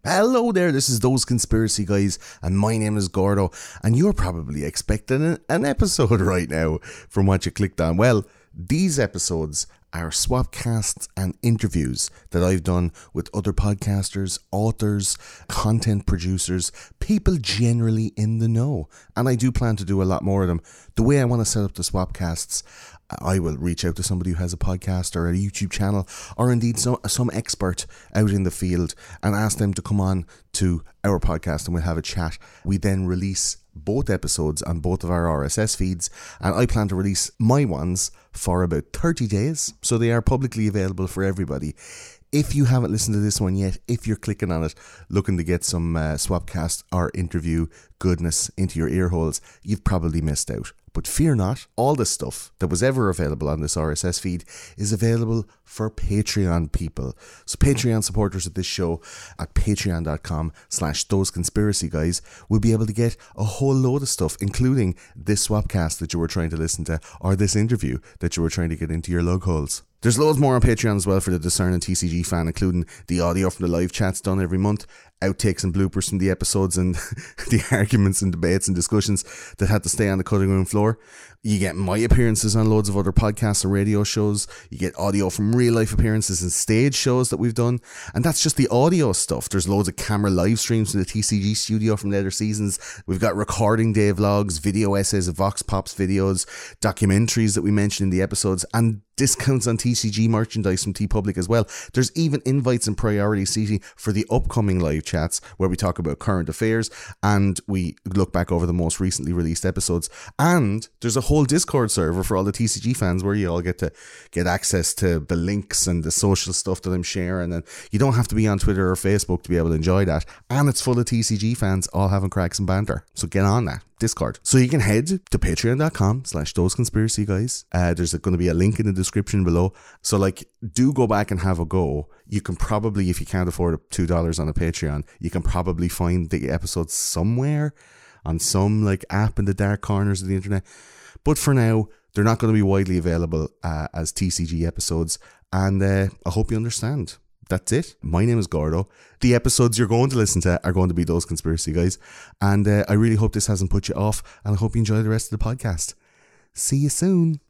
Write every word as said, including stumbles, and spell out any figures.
Hello there, this is Those Conspiracy Guys, and my name is Gordo, and you're probably expecting an episode right now from what you clicked on. Well, these episodes are swapcasts and interviews that I've done with other podcasters, authors, content producers, people generally in the know, and I do plan to do a lot more of them. The way I want to set up the swapcasts, I will reach out to somebody who has a podcast or a YouTube channel, or indeed some, some expert out in the field, and ask them to come on to our podcast and we'll have a chat. We then release both episodes on both of our R S S feeds, and I plan to release my ones for about thirty days, so they are publicly available for everybody. If you haven't listened to this one yet, if you're clicking on it looking to get some uh, swapcast or interview goodness into your ear holes, you've probably missed out. But fear not, all the stuff that was ever available on this R S S feed is available for Patreon people. So Patreon supporters of this show at patreon.com slash those conspiracy guys will be able to get a whole load of stuff, including this swapcast that you were trying to listen to, or this interview that you were trying to get into your lug holes. There's loads more on Patreon as well for the discerning T C G fan, including the audio from the live chats done every month, outtakes and bloopers from the episodes, and the arguments and debates and discussions that had to stay on the cutting room floor. You get my appearances on loads of other podcasts and radio shows. You get audio from real life appearances and stage shows that we've done. And that's just the audio stuff. There's loads of camera live streams from the T C G studio from the other seasons. We've got recording day vlogs, video essays of Vox Pops videos, documentaries that we mentioned in the episodes, and discounts on T C G merchandise from TeePublic as well. There's even invites and priority seating for the upcoming live chats where we talk about current affairs and we look back over the most recently released episodes. And there's a whole Discord server for all the T C G fans where you all get to get access to the links and the social stuff that I'm sharing, and you don't have to be on Twitter or Facebook to be able to enjoy that. And it's full of T C G fans all having cracks and banter. So get on that Discord. So you can head to patreon.com slash those conspiracy guys. Uh, there's going to be a link in the description below. So like, do go back and have a go. You can probably, if you can't afford two dollars on a Patreon, you can probably find the episodes somewhere on some like app in the dark corners of the internet. But for now, they're not going to be widely available uh, as T C G episodes. And uh, I hope you understand. That's it. My name is Gordo. The episodes you're going to listen to are going to be Those Conspiracy Guys. And uh, I really hope this hasn't put you off. And I hope you enjoy the rest of the podcast. See you soon.